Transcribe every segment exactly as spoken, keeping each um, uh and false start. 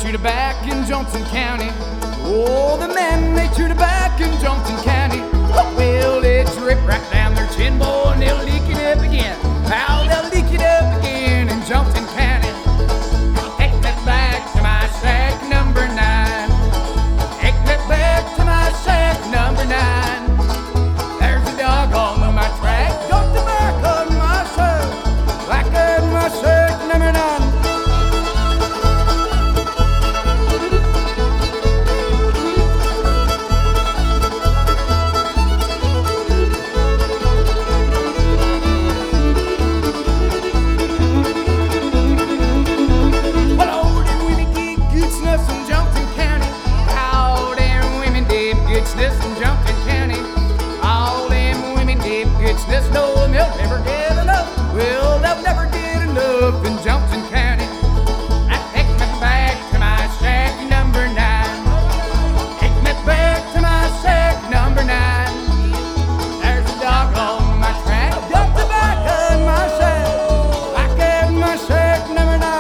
treat her back in Johnson County. Oh, the men they treat her back in Johnson County. Well, it's ripped right down their chin, boy, and they'll leak it up again. How they'll leak it up again in Johnson County. Take me back to my shack number nine. Take me back to my shack number nine. There's a dog on my track, got the back on my shack, back on my shack number nine. This in Johnson County, all them women did gets this, no, they'll never get enough. Well, they'll never get enough in Johnson County. I take me back to my shack number nine. Take me back to my shack number nine. There's a dog on my track, got the back on my shack, back on my shack number nine.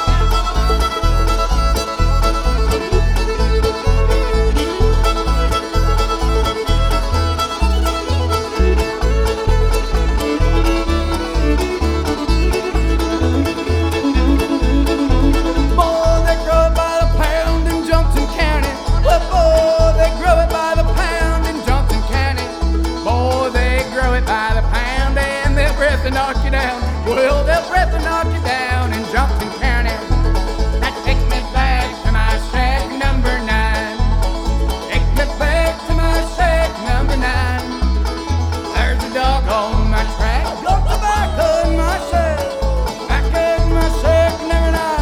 Knock you down. Well, they'll breath and knock you down in Johnson County. That take me back to my shack number nine. Take me back to my shack number nine. There's a dog on my track, got the back on my shack, back on my shack number nine.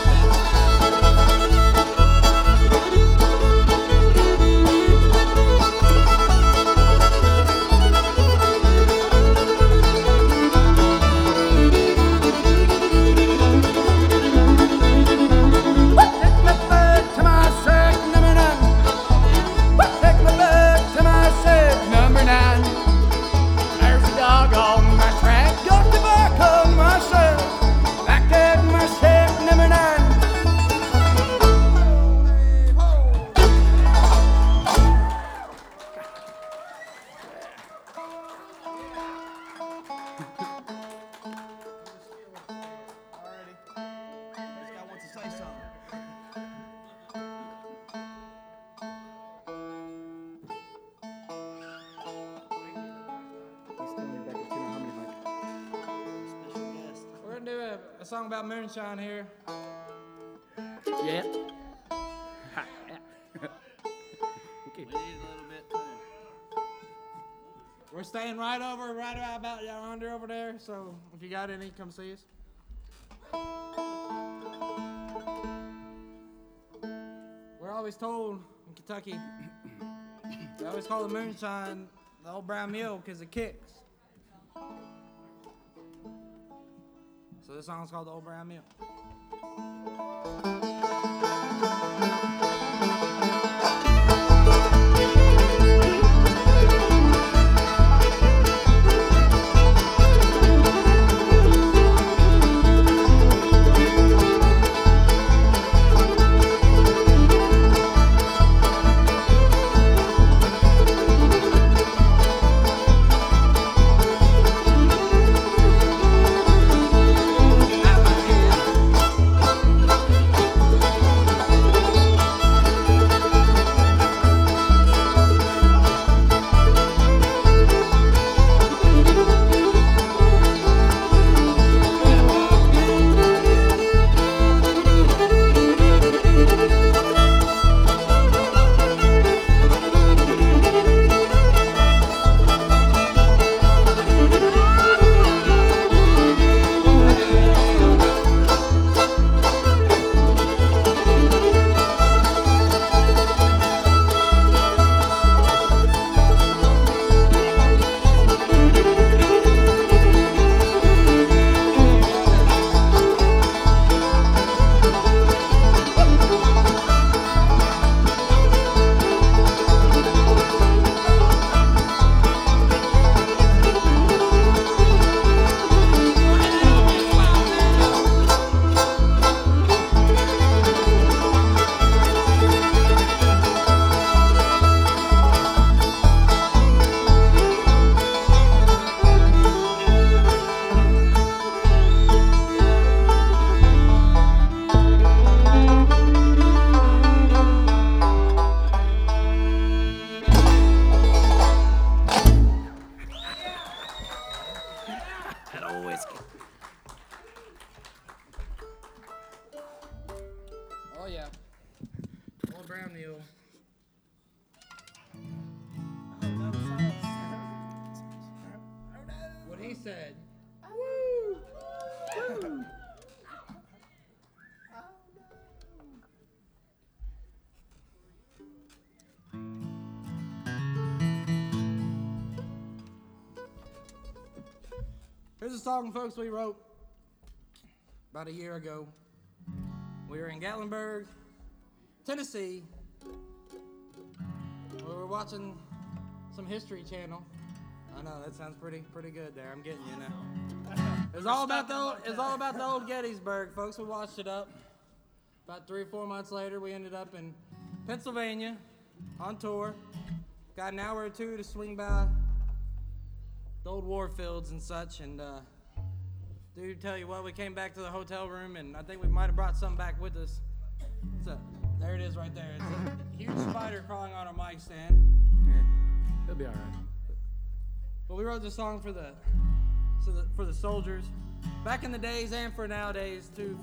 A song about moonshine here. Yeah. Okay. We need a little bit too. We're staying right over, right about yonder over there. So if you got any, come see us. We're always told in Kentucky, they always call the moonshine the old brown mule because it kicks. So this song's called The Old Brown Mule. said. Woo! Woo! Here's a song, folks, we wrote about a year ago. We were in Gatlinburg, Tennessee. We were watching some History Channel. I know that sounds pretty pretty good there. I'm getting you now. It was all about the old, it was all about the old Gettysburg, folks. We watched it up. About three or four months later, we ended up in Pennsylvania on tour. Got an hour or two to swing by the old war fields and such, and uh, dude, tell you what, we came back to the hotel room, and I think we might have brought something back with us. It's a, there it is right there. It's a huge spider crawling on our mic stand. Yeah, he'll be all right. But we wrote this song for the, so the for the soldiers, back in the days and for nowadays too.